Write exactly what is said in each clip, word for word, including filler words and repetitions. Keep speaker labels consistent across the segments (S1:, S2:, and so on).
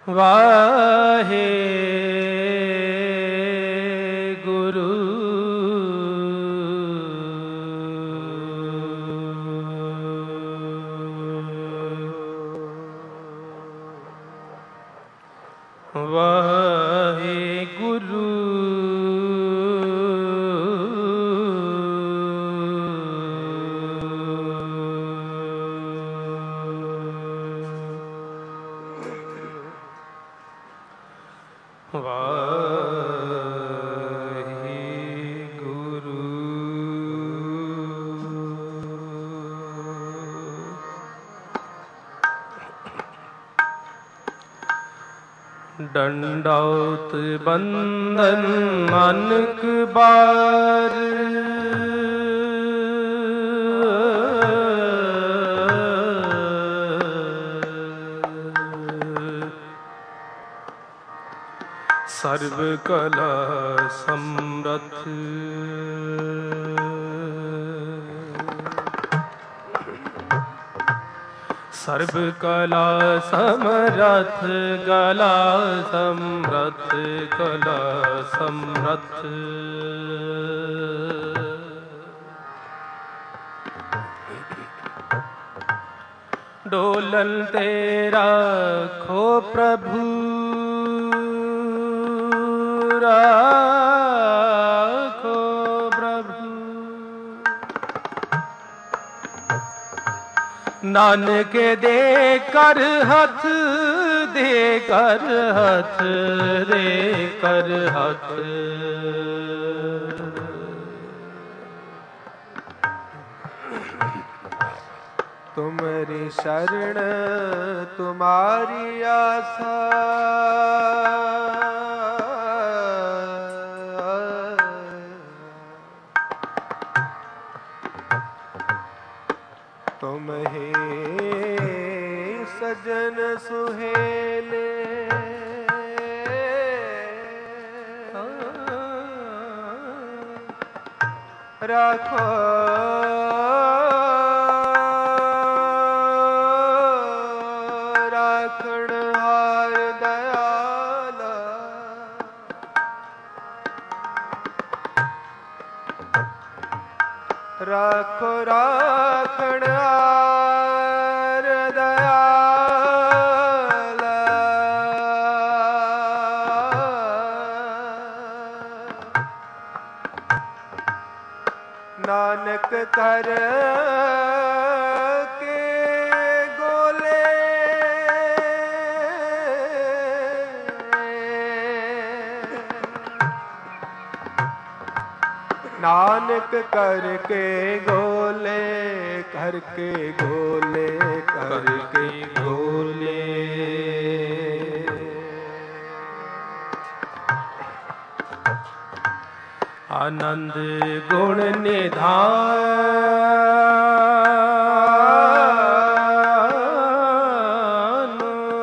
S1: ਵਾਹਿਗੁਰੂ ਵਾਹਿਗੁਰੂ ਡੰਡੌਤ ਬੰਧਨ ਨਾਨਕ ਬਾਰ ਸਰਬ ਕਲਾ ਸਮਰਥ ਸਰਬ ਕਲਾ ਸਮਰਥ ਗਲਾ ਸਮਰਥ ਕਲਾ ਸਮਰਥ ਡੋਲਨ ਤੇ ਰਾਖੋ ਪ੍ਰਭੂ ਰਾਖੋ ਪ੍ਰਭੂ ਨਾਨਕ ਦੇ ਕਰ ਹੱਥ ਦੇ ਕਰ ਹੱਥ ਦੇ ਕਰ ਹੱਥ
S2: ਤੁਮਰੀ ਸ਼ਰਨ ਤੁਮਾਰੀ ਆਸਾ ਤੁਮ ਹੀ ਸਜਨ ਸੁਹੇਲੇ ਰਾਖੋ ਰਾਖਣ ਹਾਰ ਦਇਆਲਾ ਰਾਖੋ ਰਾਖਣ ਹਾਰ ਦਇਆਲਾ ਨਾਨਕ ਕਰ ਕੇ ਗੋਲੇ ਨਾਨਕ ਕਰਕੇ ਗੋਲੇ ਕਰਕੇ ਗੋਲੇ ਕਰਕੇ ਗੋਲੇ
S1: ਆਨੰਦ ਗੁਣ ਨਿਧਾਨ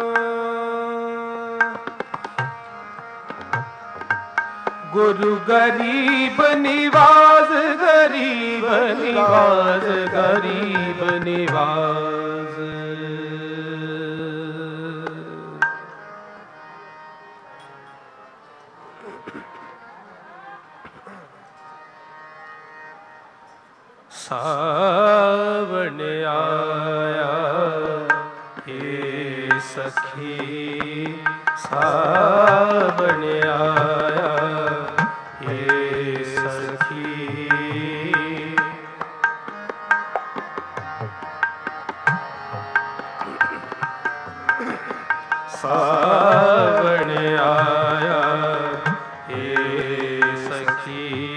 S1: ਗੁਰੂ ਗਰੀਬ ਨਿਵਾਸ ਗਰੀਬ ਨਿਵਾਸ ਗਰੀਬ ਨਿਵਾਸ ਸਾਵਣ ਆਇਆ ਏ ਸਖੀ ਸਾਵਣ ਆਇਆ ਏ ਸਖੀ ਸਾਵਣ ਆਇਆ ਏ ਸਖੀ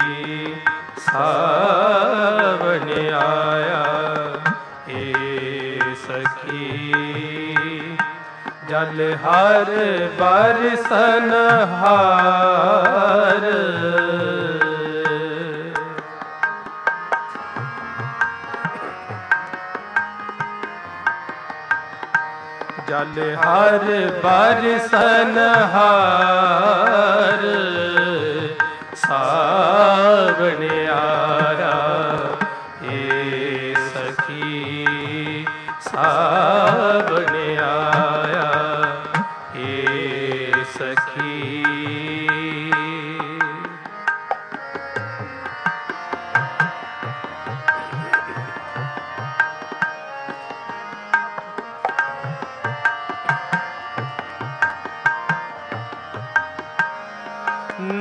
S1: ਸਾਵਣ ਆਇਆ ਏ ਸਖੀ ਜਲ ਹਰ ਬਰਸਨ ਹਾਰ ਜਲ ਹਰ ਬਰਸਨ ਹਾਰ ਸਾਵਣ ਆਇਆ ਏ ਸਖੀ ਸਾਵਣ ਆਇਆ ਏ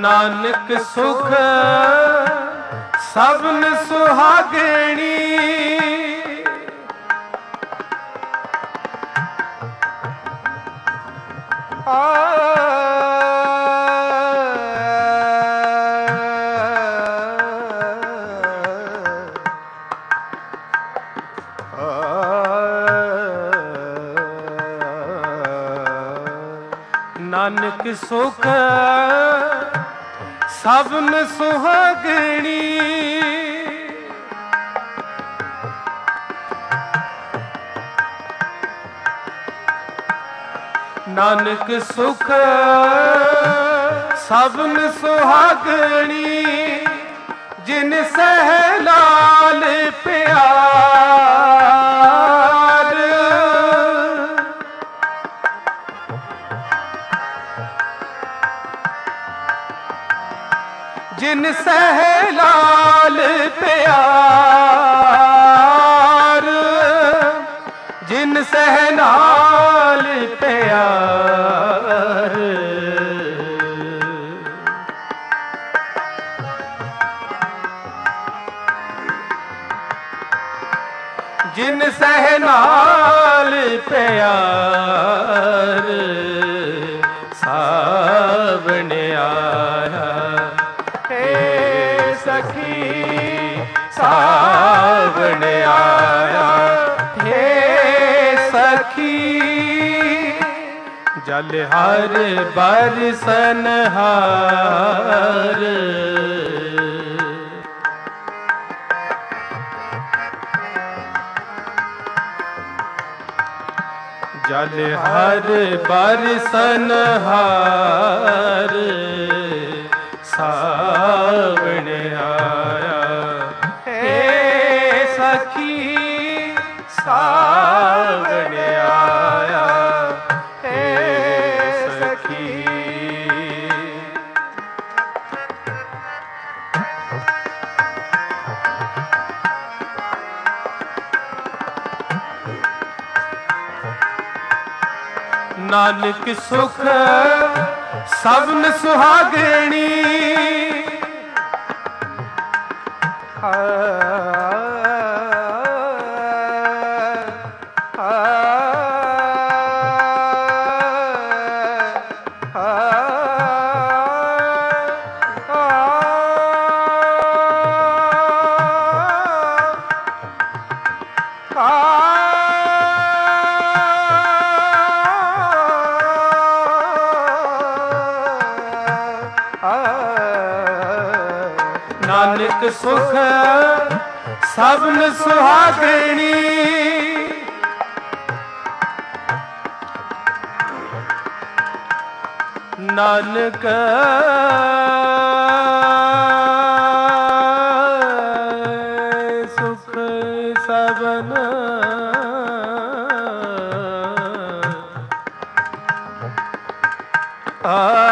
S1: ਨਾਨਕ ਸੁਖ ਸਭਨ ਸੁਹਾਗਣੀ
S2: ਆ
S1: ਨਾਨਕ ਸੁਖ ਸਭਨ ਸੁਹਾਗਣੀ ਨਾਨਕ ਸੁਖ ਸਭਨ ਸੁਹਾਗਣੀ ਜਿਨ ਸਹਿ ਲਾਲ ਪਿਆਰ ਜਿਨ ਸਹਿ ਲਾਲ ਪਿਆਰ ਜਿਨ ਸਹਿ ਲਾਲ ਪਿਆਰ ਜਿਨ ਸਹਿ ਨਾਲ ਪਿਆਰ ਸਾਵਣ ਆਇਆ ਹੇ ਸਖੀ ਸਾਵਣ ਆਇਆ ਹੇ ਸਖੀ ਜਲ ਹਰ ਬਰਸਨ ਹਾਰ ਜਲ ਹਰ ਬਰਸਨ ਹਾਰ ਸਾਵਣ ਆਇਆ ਹੇ ਸਖੀ ਸਾਵਣ ਆਇਆ ਹੇ ਸਖੀ ਨਾਨਕ ਸੁਖ ਸਭਨ ਸੁਹਾਗਣੀ ਨਾਨਕ ਸੁਖ ਸਭਨ ਸੁਹਾਗਣੀ ਨਾਨਕ ਸੁਖ ਸਭਨ ਆ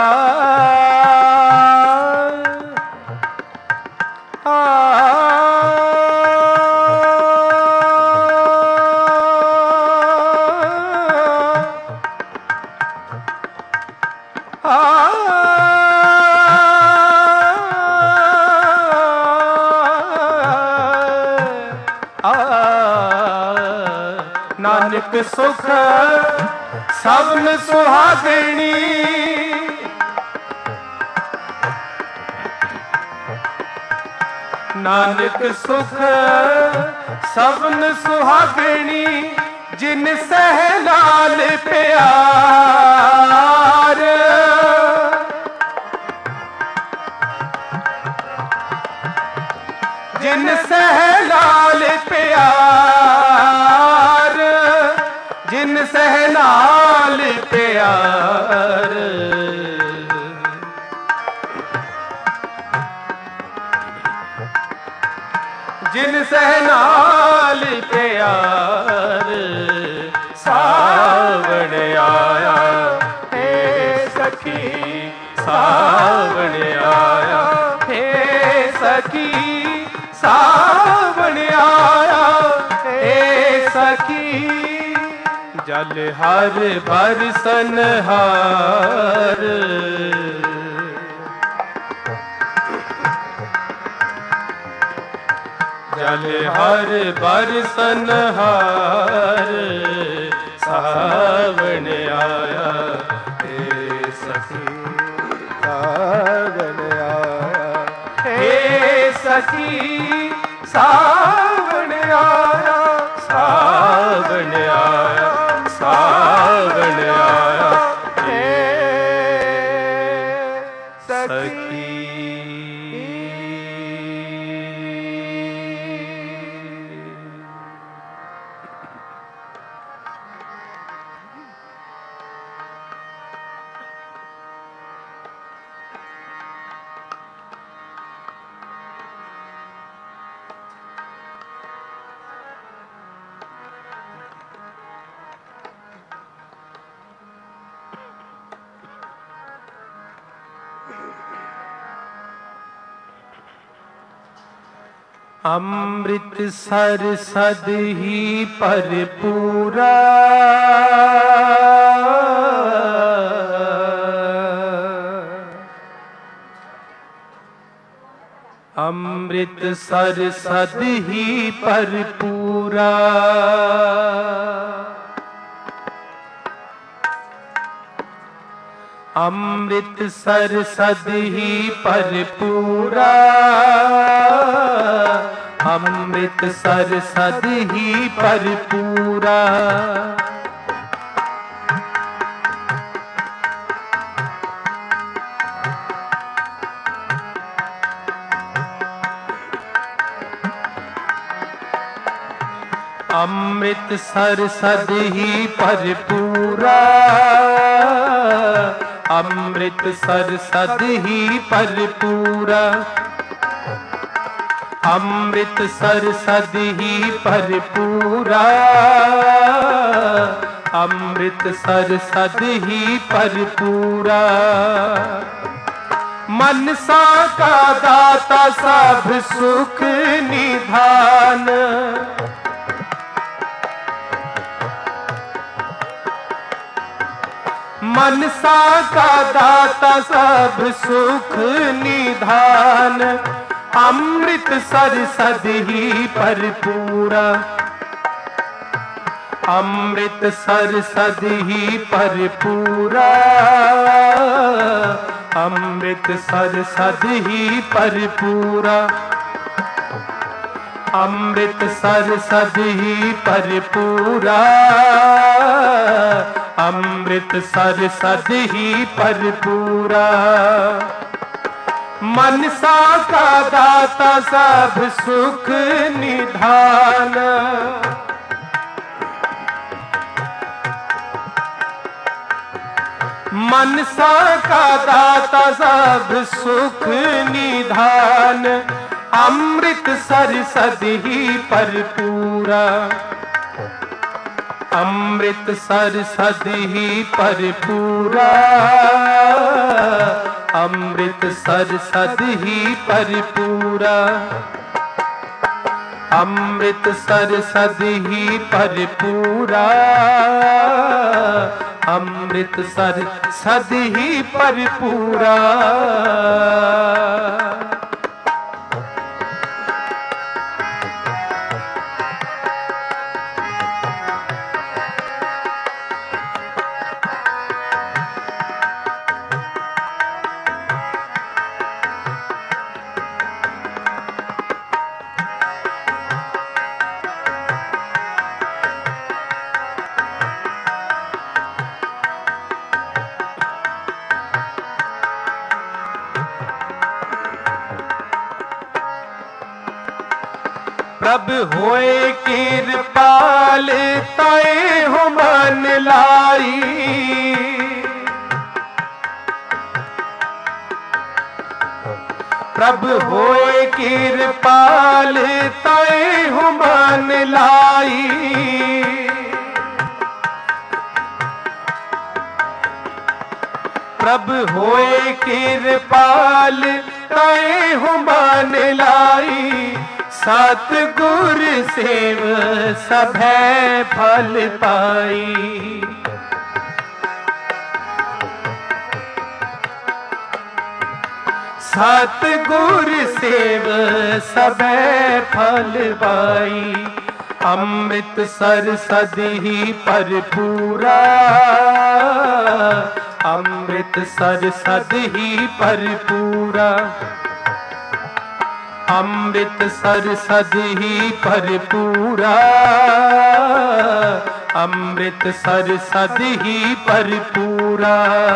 S1: ਨਾਨਕ ਸੁਖ ਸਭਨ ਸੁਹਾਗਣੀ ਨਾਨਕ ਸੁਖ ਸਭਨ ਸੁਹਾਗਣੀ ਜਿਨ ਸਹਿ ਲਾਲ ਪਿਆਰ ਜਿਨ ਸਹਿ ਲਾਲ ਪਿਆਰ ਜਿਨ ਸਹਿ ਲਾਲ ਪਿਆਰ ਜਿਨ ਸਹਿ ਨਾਲ ਪਿਆਰ ਸਾਵਣ ਆਇਆ ਹੇ ਸਖੀ ਸਾਵਣ ਆਇਆ ਹੇ ਸਖੀ ਸਾਵਣ ਆਇਆ ਹੇ ਸਖੀ ਜਲ ਹਰ ਬਰਸਨ ਹਾਰ जल हर बरसन हार सावन आया हे सखी
S2: सावन आया
S1: हे सखी सावन आया सावन आया सावन आया हे सखी। अमृत सर सद ही पर पूरा अमृत सर सद ही पर पूरा अमृत सर सद ही पर पूरा अमृत सर सद ही पर पूरा अमृत सर सद ही पर पूरा अमृत सर सद ही पर पूरा अमृत सर सद ही पर पूरा अमृत सर सद ही पर पूरा मनसा का दाता सब सुख निधान मनसा का दाता सब सुख निधान अमृत सर सद ही पर पूरा अमृत सर सद ही पर पूरा अमृत सर सद ही पर पूरा अमृत सर सद ही पर पूरा अमृत सर सद ही पर पूरा मनसा का दाता सब सुख निधान मनसा का दाता सब सुख निधान अमृत सर सद ही पर पूरा अमृत सर सद ही पर पूरा अमृत सर सद ही पर पूरा अमृत सर सद ही पर पूरा अमृत सर सद ही पर पूरा प्रभु होए कृपाल ताए हो मन लाई प्रभु होए कृपाल ताए हो मन लाई प्रभु होए कृपाल ताए हो मन लाई सतगुर सेव सभै फल पाई सतगुर सेव सबे फल पाई, अमृत सर सदहि भरपूरा, अमृत सर सदहि भरपूरा, अमृत सर सदहि भरपूरा, अमृत सर सदहि भरपूरा।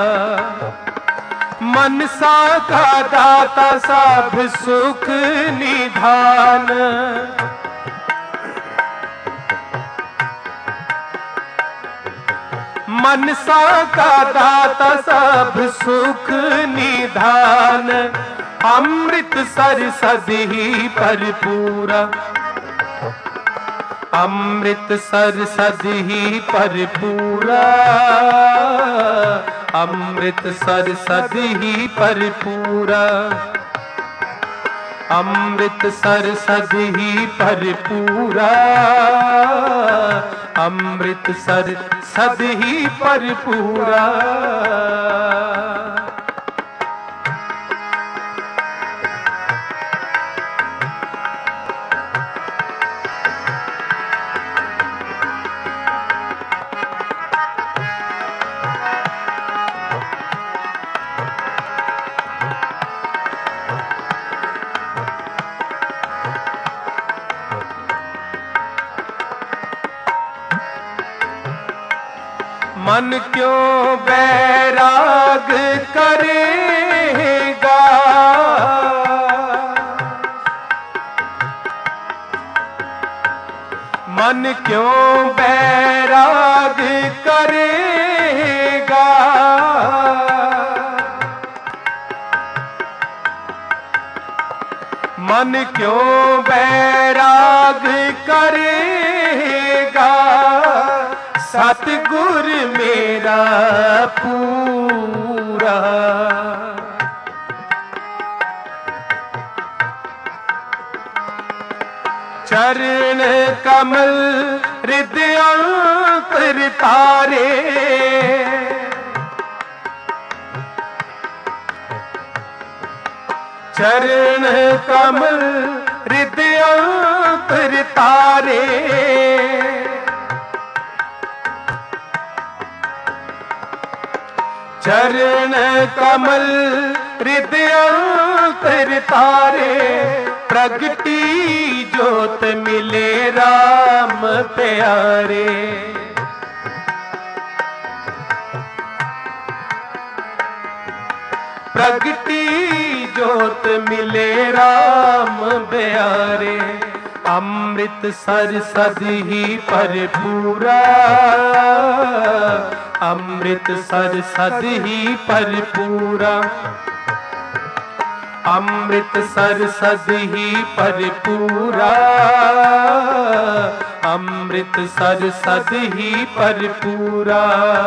S1: मनसा का दाता सब सुख निधान, मनसा का दाता सब सुख निधान, अमृत सर सदहि भरपूरा, अमृत सर सदहि भरपूरा, अमृत सर सदहि भरपूरा, अमृत सर सदहि भरपूरा, अमृत सर सदहि भरपूरा। मन क्यों बैराग करेगा, मन क्यों बैराग करेगा, मन क्यों बैराग करेगा, सतगुर मेरा पूरा। चरण कमल हृदय पर तारे, चरण कमल हृदय पर तारे, चरण कमल हृदय पर तारे, प्रगटी जोत मिले राम प्यारे, प्रगटी जोत मिले राम प्यारे, अमृत सर सदहि भरपूरा, अमृत सर सदहि भरपूरा, अमृत सर सदहि भरपूरा, अमृत सर सदहि भरपूरा।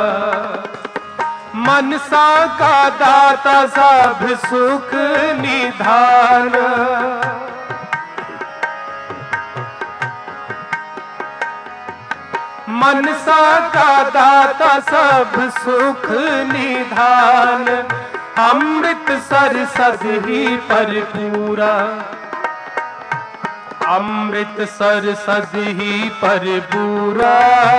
S1: मनसा का दाता सब सुख निधान, मनसा का दाता सब सुख निधान, अमृत सर सदहि भरपूरा, अमृत सर सदहि भरपूरा,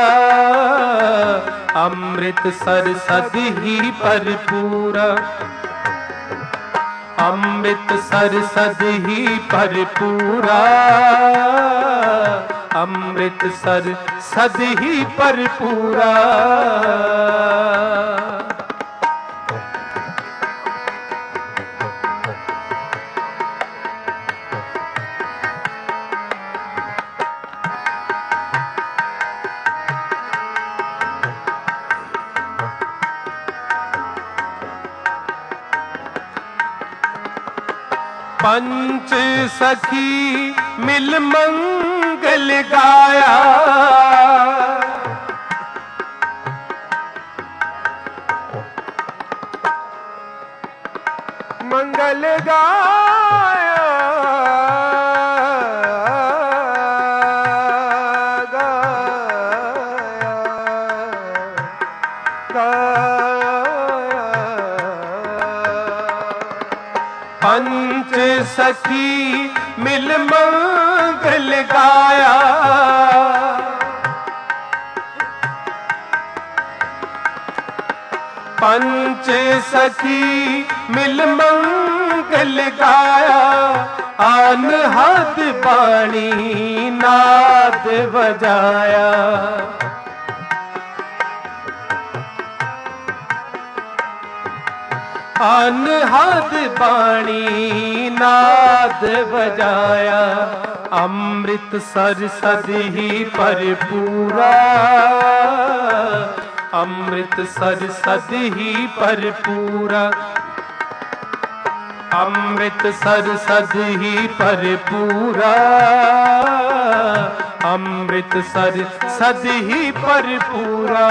S1: अमृत सर सदहि भरपूरा, अमृत सर सदहि भरपूरा, अमृत सर सदहि भरपूरा। पंच सखी मिल मंगल गाया, मंगल गाया, गाया, गाया। पंच सखी मिल मंगल गाया, पंच सखी मिल मंगल गाया, अनहद बाणी नाद बजाया। अनहद बाणी नाद बजाया, अमृत सर सदहि परपूरा, अमृत सर सदहि परपूरा, अमृत सर सदहि परपूरा, अमृत सर सदहि परपूरा।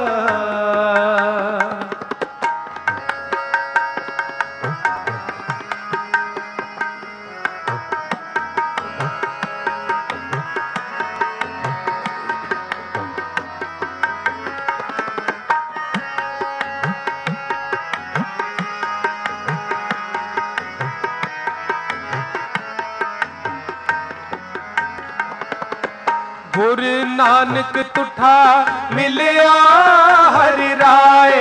S1: गुरु नानक तुठा मिलिया हरि राय,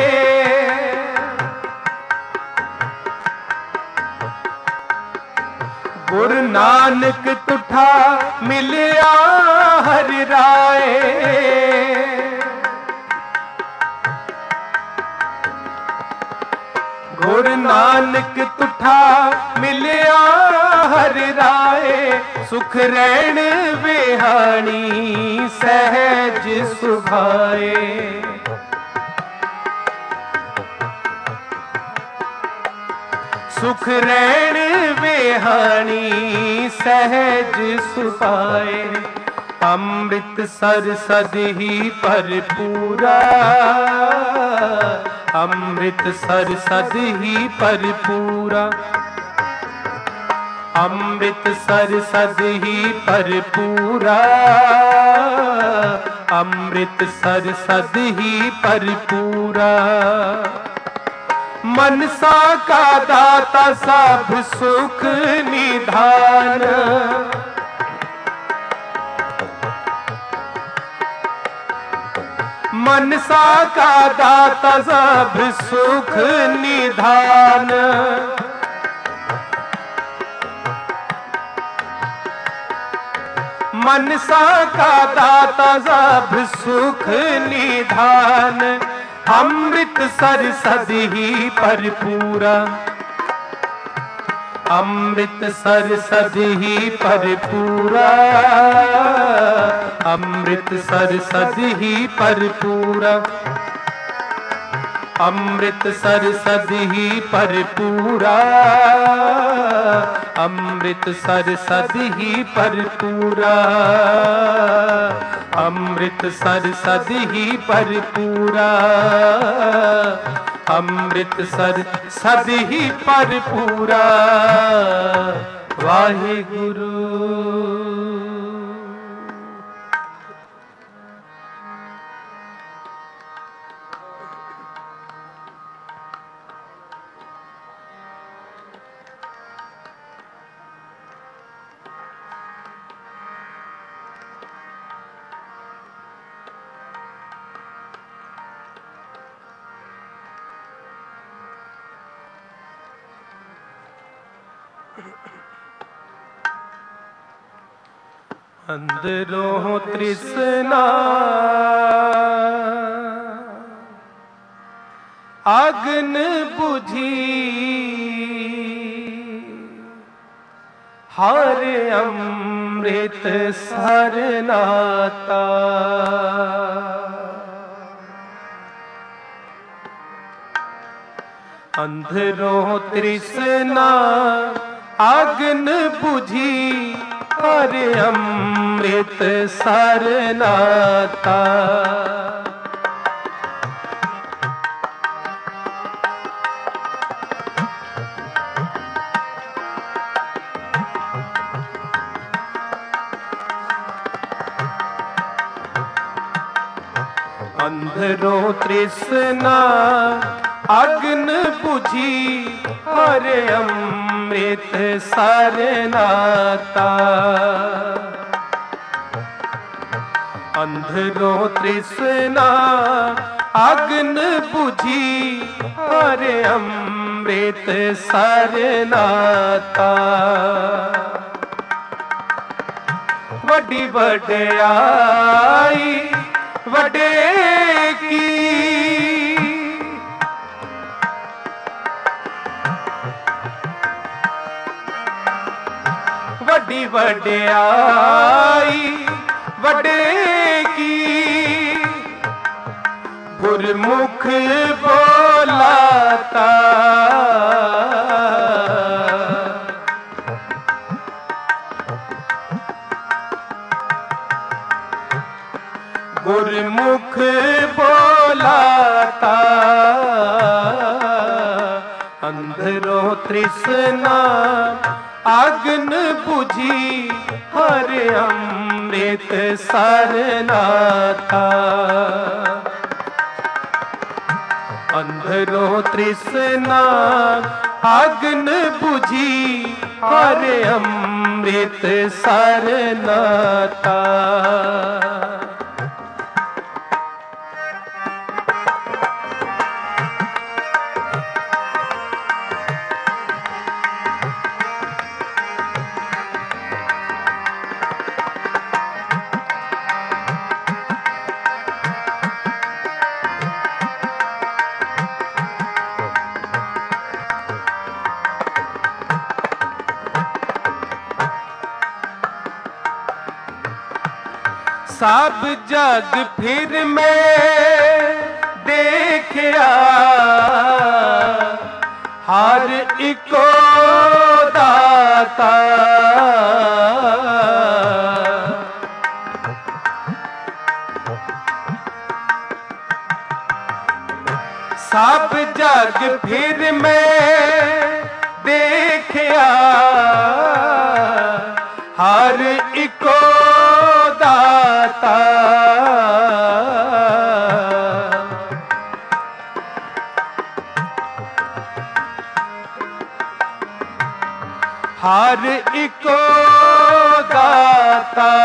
S1: गुरु नानक तुठा मिलिया हरि राय, गुरु नानक तुठा मिलिया हरि राय, सुख रैण बिहानी सहज सुभाए, सुख रैण बिहानी सहज सुभाए, अमृत सर सदहि परपूरा, अमृत सर सदहि परपूरा, अमृत सर सदहि परपूरा, अमृत सर सदहि परपूरा। मनसा का दाता सब सुख निधान, मनसा का दाता सब सुख निधान, मनसा का दाता सब सुख निधान, अमृत सर सदहि परपूरा, अमृत सर सदहि परपूरा, अमृत सर सदहि परपूरा, अमृत सर सदहि परपूरा, अमृत सर सदहि परपूरा, अमृत सर सदहि परपूरा, अमृत सर सदहि परपूरा। वाहिगुरु। अंदरों तृष्णा अग्न बुझी, हर अमृत सर नाता। अंधरों तृष्णा अग्न बुझी, हर अमृत सर नाता। अंधरों तृष्णा अग्न बुझी हरे अमृत सर नाता। अंधरो तृष्णा अग्न बुझी हरे अमृत सर नाता। वड्डी वड्याई वडे की, वड्डी वड्याई वडे की। गुरमुख बोलाता गुरमुख बोलाता। अंधरो तृष्णा अग्न बुझी हरे अमृत सर नाता। अंधरो तृष्णा अग्न बुझी हरे अमृत सर नाता। सब जग फिर मैं देखया, हर इको दाता। सब जग फिर मैं देखया, हर इको दाता। हर इको दाता।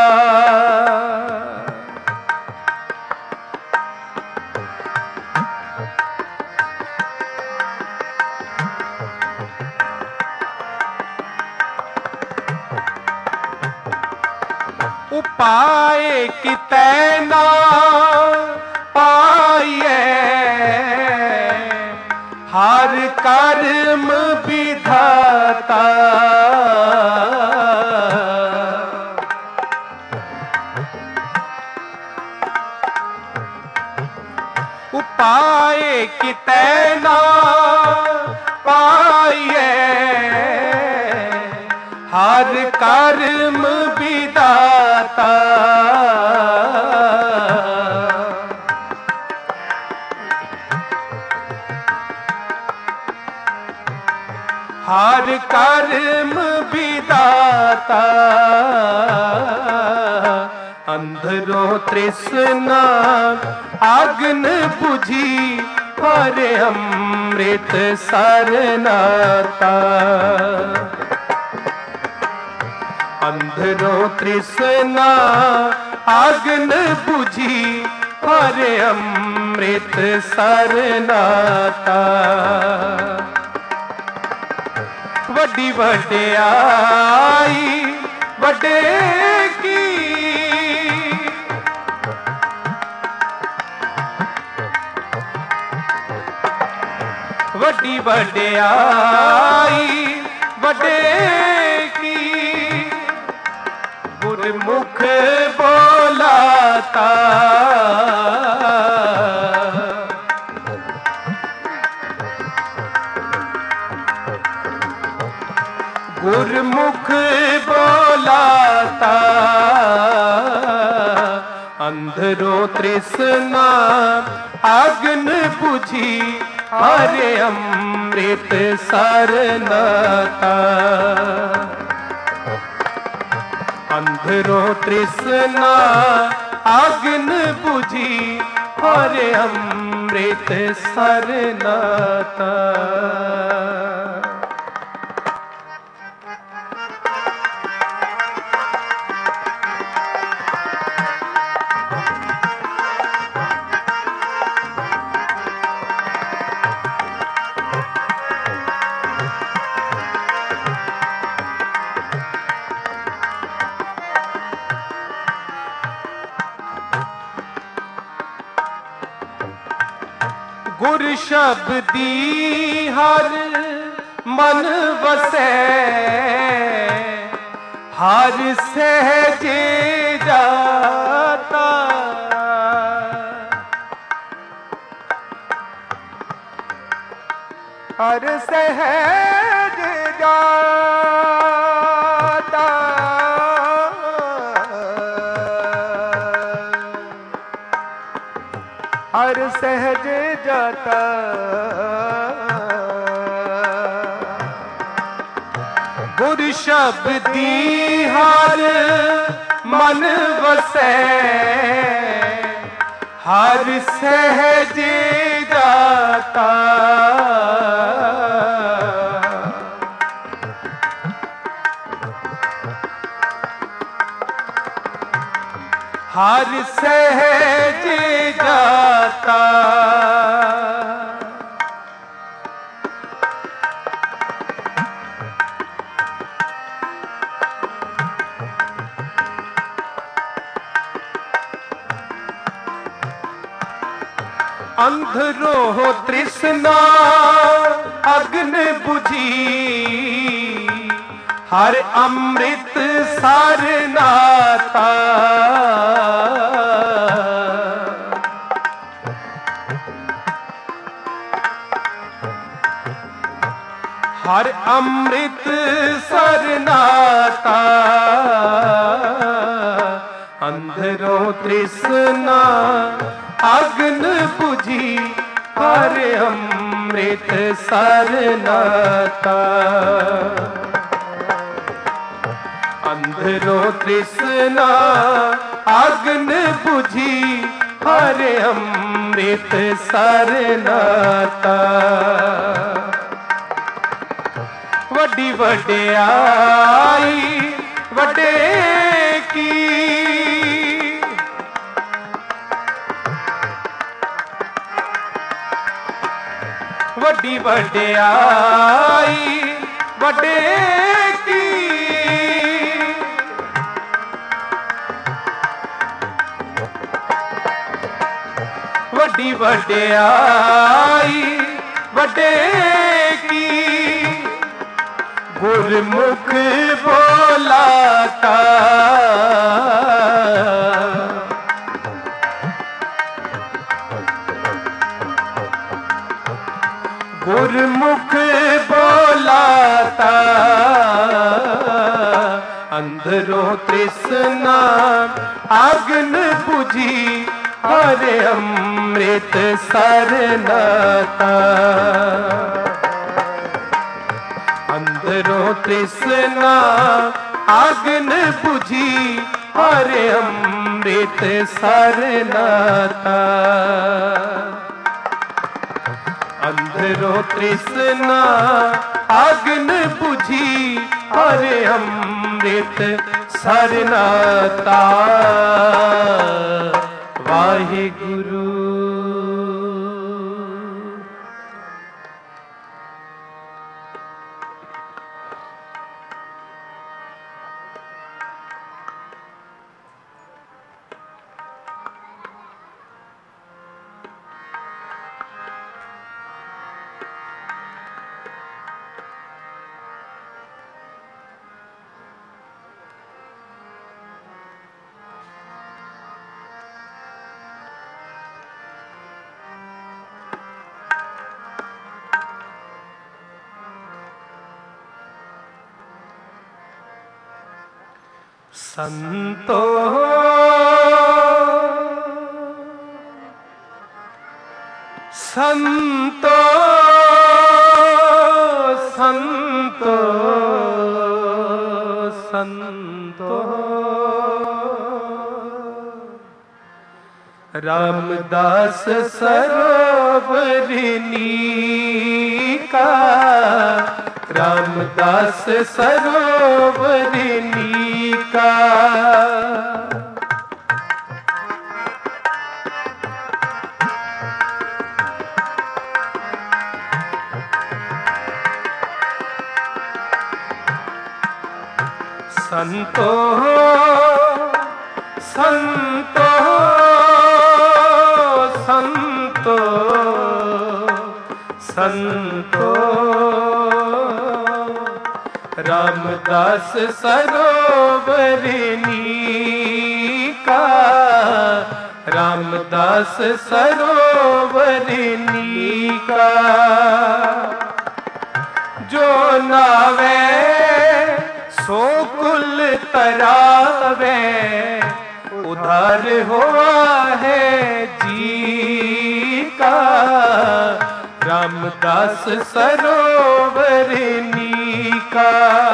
S1: उपाय कितै ना पाइए, हर कर्म विधाता। उपाय कितै ना पाइए, हर कर्म विधाता। हर कर्म विधाता। अंधरो तृष्णा अग्न बुझी हरे अमृत सर नाता। अंधरो तृष्णा अग्न बुझी हरे अमृत सर नाता। वड्डी वड्याई वडे की, वड्डी वड्याई वडे की। गुरमुख बोलाता गुरमुख बोलाता। अंधरो तृष्णा अग्न बुझी हरे अमृत सर नाता। अंधरो तृष्णा अग्न बुझी हरे अमृत अमृत सर नाता। गुर शब्दी हर मन वसै, हर सहजे जाता।
S2: हर सहज जाता। हर सहज जाता।
S1: गुर शब्दी हर मन वसै, हर सहजे जाता। हर सहज जाता। अंधरो तृष्णा अग्न बुझी, हर अमृत सर नाता। हर अमृत सर नाता। अंधरो तृष्णा अग्न बुझी, हर अमृत सर नाता। अंधरो तृष्णा अग्न बुझी, हर अमृत सर नाता। वड्डी वड्याई वड्डे की, वड्डी वड्याई वड्डे की। वड्डी वड्याई वड्डे की, गुरमुख बोलाता। गुरमुख बोलाता। अंधरो तृष्णा अग्न बुझी, हर अमृत सर नाता। अंधरो तृष्णा अग्न बुझी, हर अमृत सर नाता। अंधरो तृष्णा अग्न बुझी, हर अमृत सर नाता। वाहिगुरु। संतो संतो संतो संतो रामदास सरो का, रामदास सरोवरनी का। संतो संतो संतो संतो रामदास सरोवरनी का, रामदास सरोवरनी का। जो नावे सो कुल तरावे, उधार हुआ है जी का, रामदास सरोवरनी का।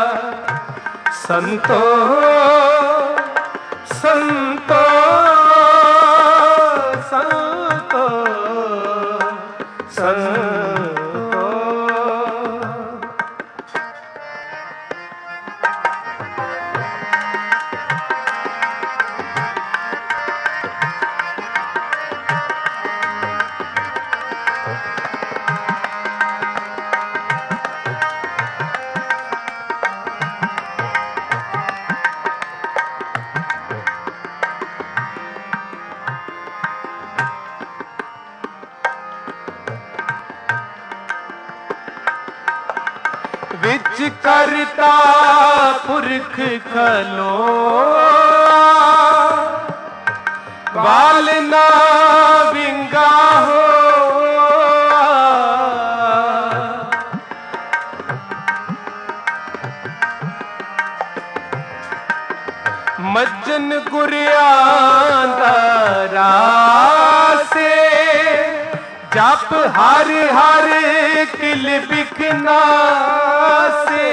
S1: संतो संतो संतो संतो विच करता पुरख खलो, बाल ना विंगा हो। मज्जन गुरियांदा से, जप हर हर किल बिकना से।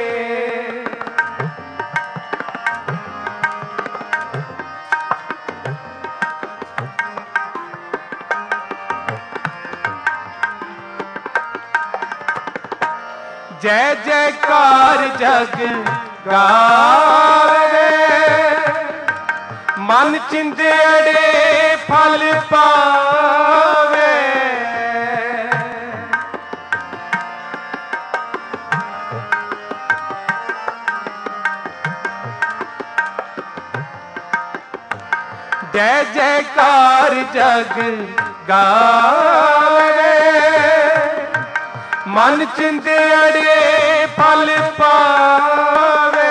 S1: जय जयकार जग गावे, मन चिंदेड़े फल पावे। जय जयकार जग गावे, मन चिंदेड़े फल पावे।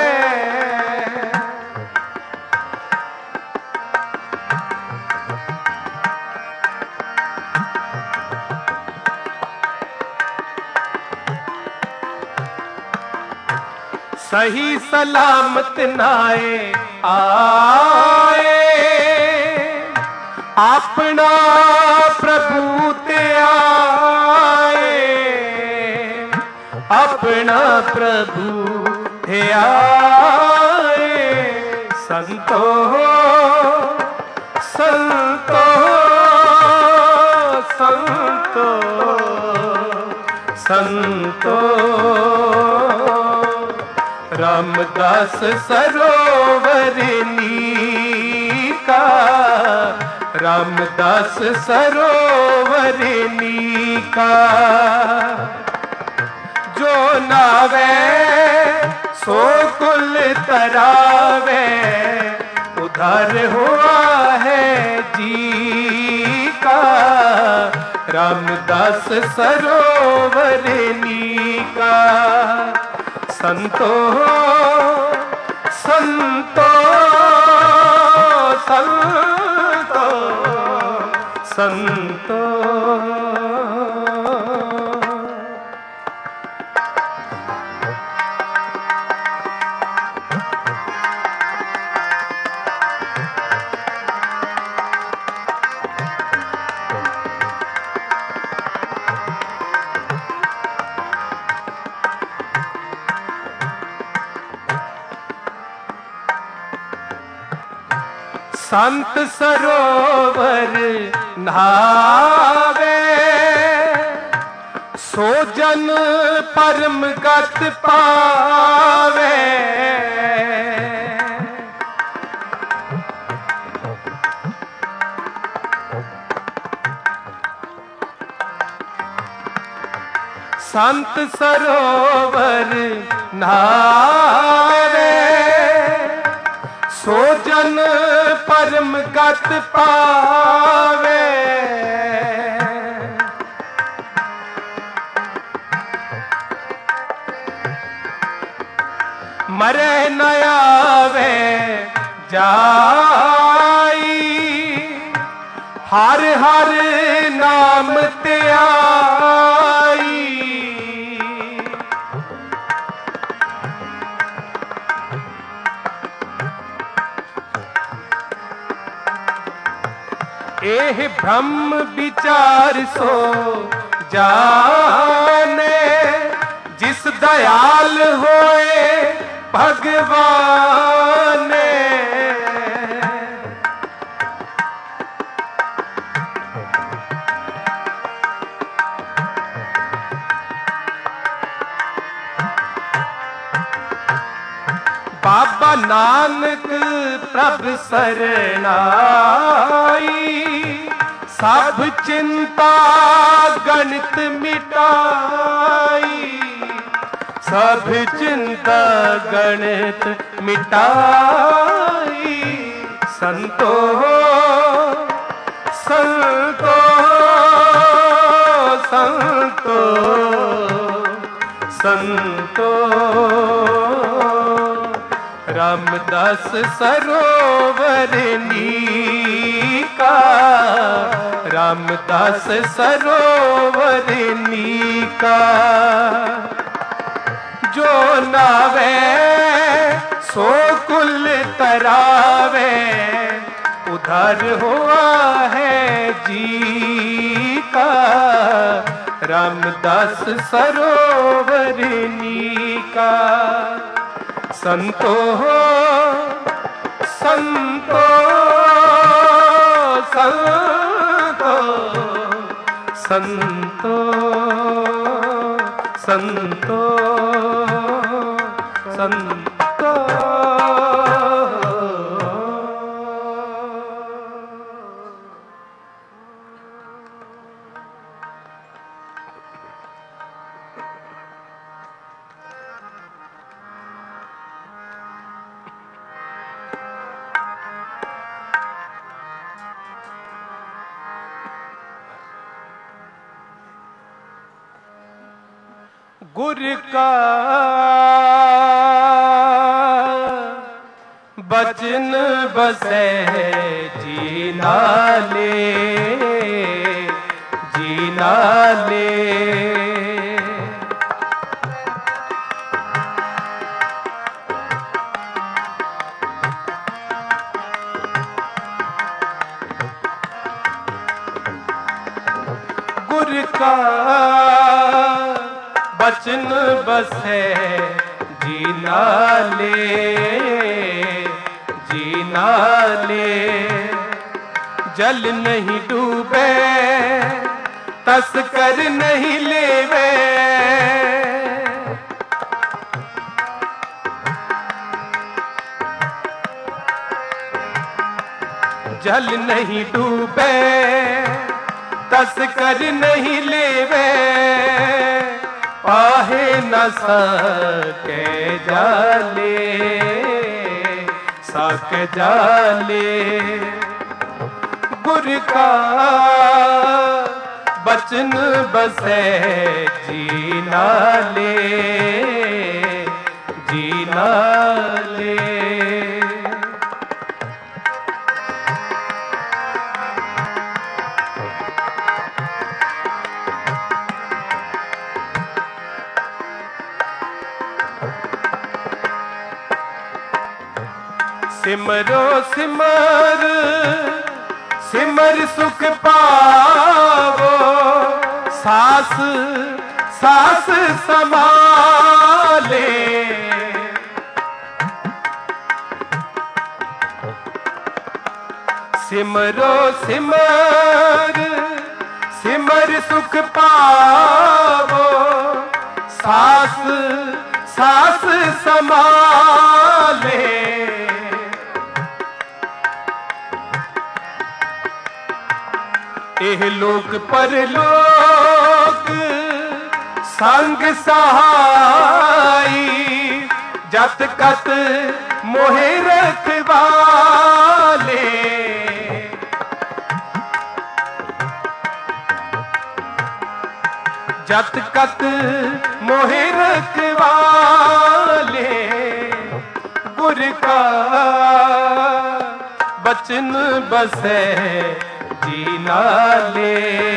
S1: सही सलामत नाए आए, अपना प्रभु ते आए, अपना प्रभु ते आए। संतो संतो संतो संतो रामदास सरोवरनी का, रामदास सरोवरनी का। जो नावे सो कुल तरावे, उधार हुआ है जी का, रामदास सरोवरनी का। संतो संतो संतो संतो संत सरोवर नहावे, सो जन परम गत पावे। संत सरोवर नहावे, सो जन परम गत पावे। मरे न आवे जाई, हर हर नाम ते आई। एह ब्रह्म विचार सो जाने, जिस दयाल होए भगवान। बाबा नानक प्रभ सरनाई, सब चिंता गणित मिटाई। सब चिंता गणित मिटाई। संतो संतो संतो संतो रामदास सरोवर नीका, रामदास सरोवर नीका। जो नावे सो कुल तरावे, उधर हुआ है जी का। रामदास सरोवर नीका। संतो संतो संतो संतो संतो संतो। गुर का बचन बसे जी नाले, जी नाले। गुर का बचन बसे जी नाले, जी नाले। जल नहीं डूबे तस्कर नहीं लेवे, जल नहीं डूबे तस्कर नहीं लेवे। पाहे न सके जाले, सके जाले। गुर का बचन बसे जी नाले, जी नाले। सिमरो सिमर सिमर सुख पावो, सास सास संभाले। सिमरो सिमर सिमर सुख पावो, समाले। एह लोक परलोक संग सहाई, जत कत मोहे रखवाले। जत कत मोहे रखवाले, गुर का बचन बसे जीना ले,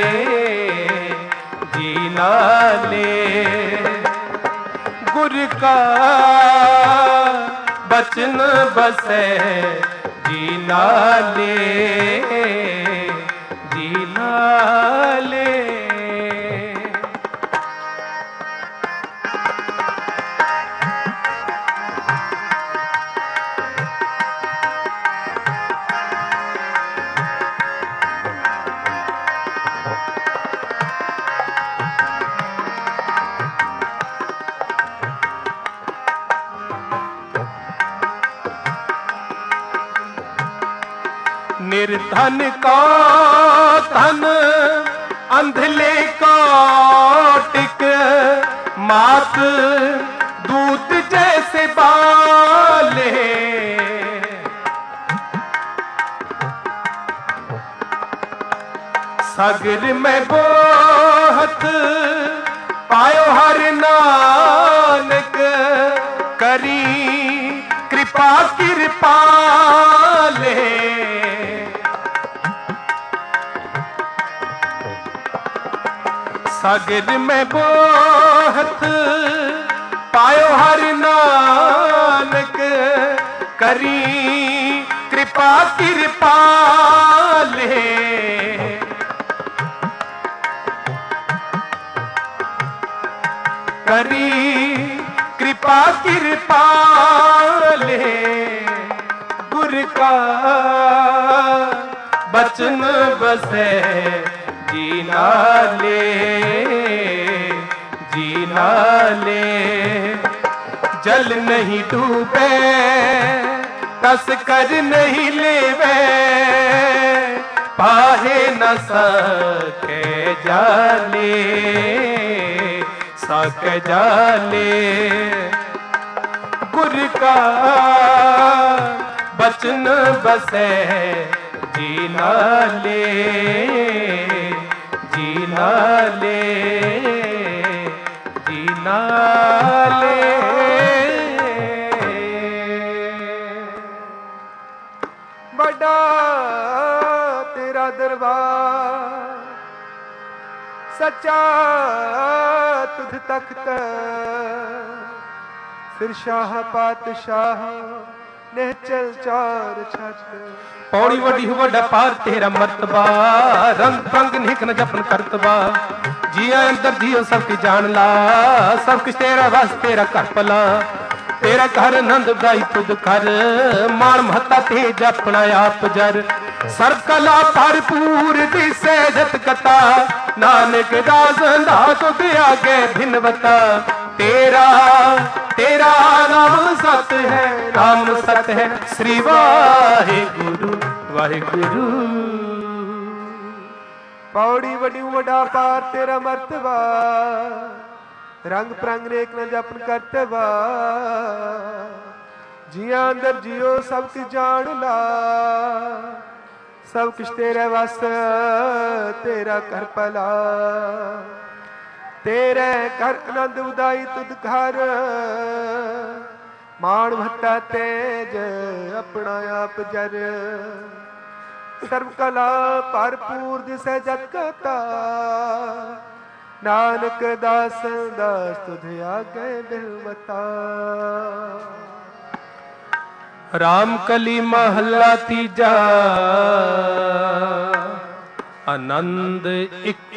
S1: जीना ले। गुर का बचन बसे जीना ले, जीना ले। निर्धन को धन अंधले को टिक, मात दूत जैसे बाले। सागर में बोहत पायो हर नानक, करी कृपा कृपाले। सागर में बोहत पायो हर नानक, करी कृपा कृपाले। करी कृपा कृपाले। गुर का बचन बसे जीना ले, जीना ले। जल नहीं डूबे तस कर नहीं लेवे, पाहे न सके जाले, सके जाले। गुर का बचन बसे जीना ले, जीना ले, जीना ले।
S2: बड़ा तेरा दरबार सच्चा तुझ तख्त, फिर शाह पातशाह ने चल चार छत।
S1: पौड़ी वड्डी हो वड्डा पार तेरा मर्तबा, रंग पंग निक न जपन करतबा। जिया अंदर जियो सब की जान ला, सब कुछ तेरा वास तेरा कर पला। तेरा घर नंद गाई तुद कर, मान महता तेज अपना आप जर। सर्व कला भरपूर दिसे जत कथा, नानक दास दास तुद आगे भिन्नवता। तेरा तेरा नाम सत है, नाम सत है श्री वाहिगुरु वाहिगुरु।
S2: पौड़ी वड्डी वड्डा पार तेरा मर्तबा, रंग प्रंग रेख न जपन करतबा। जिया अंदर जियो सब कुछ जान ला, सब कुछ तेरे वास तेरा कर पला। तेरे घर आनंद उदाई तुद घर, मान भट्टा तेज अपना आप जर। सर्व कला भरपूर दिसे जत कथा, नानक दास दास तुझे आगे बिलवता।
S1: राम कली महला तीजा, आनंद एक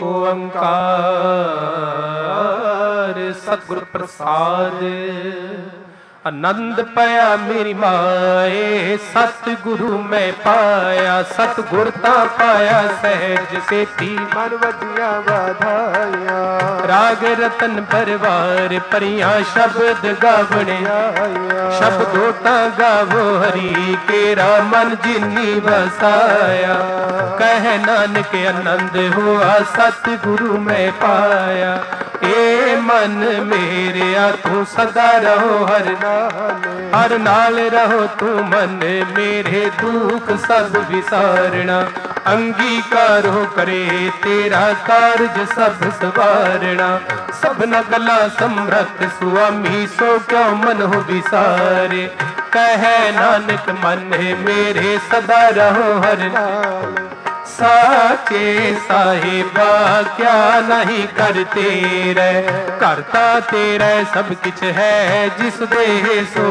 S1: ओंकार। सतगुर प्रसाद आनंद पाया मेरी माए सतगुरु मैं पाया सतगुर ता पाया सहज सेठी
S2: मन वजिया वाधाया
S1: राग रतन परवार परिया शब्द गावने शब्दों ता गावो हरि केरा मन जिनी बसाया कह नानक आनंद हुआ सतगुरु मैं पाया ए मन मेरे तू सदा रहो हर हर नाल रहो तू मन मेरे दुख सब विसारना अंगीकारो करे तेरा कारज सब सवारना सबना गला समरथ सुआमी सो क्यों मन हो विसारे कह नानक मन मेरे सदा रहो हर नाल साचे साहिबा क्या नहीं करते रे करता तेरा सब कुछ है जिस देह सो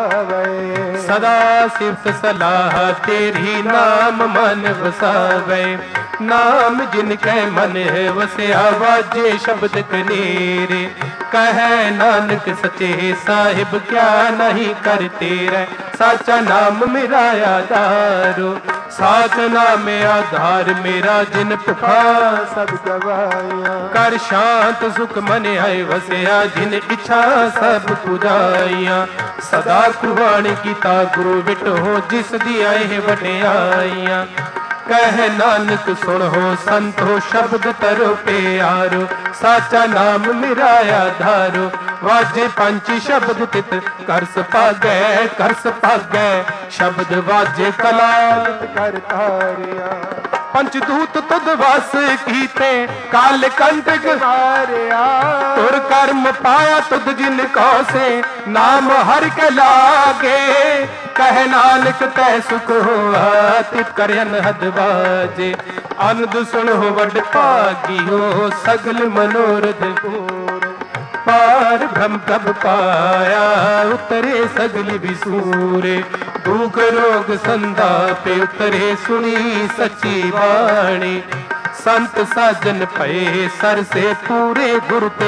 S1: सदा सिर्फ सलाह तेरी नाम मन वसावे नाम जिनके मन है वसिया वाजे शब्द कनेरे कह नानक सचे साहिब क्या नहीं करते रे साचा नाम मेरा आधारो साच नाम आधार मेरा जिन पुखा
S2: सब गवाया
S1: कर शांत सुख मन आए वसिया जिन इच्छा सब पुजाइया सदा कुर्बान कीता गुरु विटो जिस दी आए वडियाइया कह नानक सुनो संतो शब्द तरो प्यारो साचा नाम मेरा आधारो वाजे पंच शब्द तित कर सपागै कर सपागै शब्द वाजे कला
S2: कर तारिया
S1: पंचदूत तुद वास कीते काल कंटक
S2: हारिया
S1: तुर कर्म पाया तुद जिन को से नाम हर के लागे कह नानक तै सुख होआ तित कर अनहद बाजे अनद सुनो वड भागी हो सगल मनोरथ पूर पार ब्रह्म तब पाया उतरे सगल विसूरे दुख रोग संतापे उतरे सुनी सच्ची बाणी संत साजन भये सर से पूरे गुर ते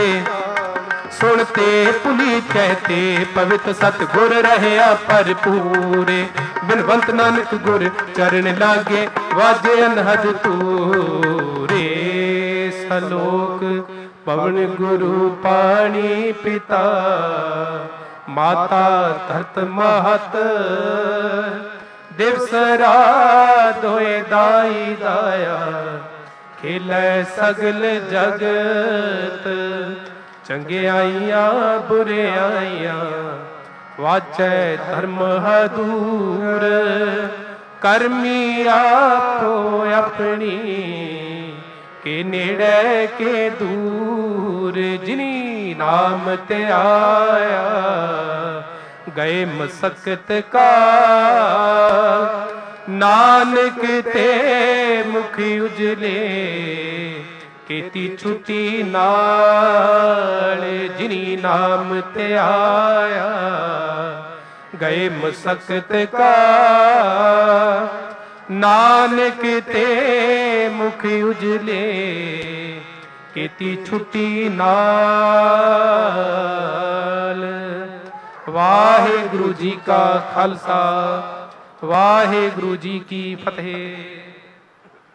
S1: सुनते पुनीत कहते पवित्र सतगुर रहया पर पूरे बिनवंत नानक गुर चरण लागे वाजे अनहद तूरे सलोक पवन गुरु पानी पिता माता धरत महत दिवस रात होए दाई दाया खेलै सगल जगत चंगियाइयां बुरियाइयां वाचै धर्म हदूर करमी आपो अपनी के नेड़े के दूर जिनी नाम ते आया गए मसकत का नानक ते मुखी उजले केती छुटी नाल जिनी नाम ते आया गए मसकत का नानक ते मुख उजले केती छुट्टी नाल। वाहिगुरु जी का खालसा वाहिगुरु जी की फतेह।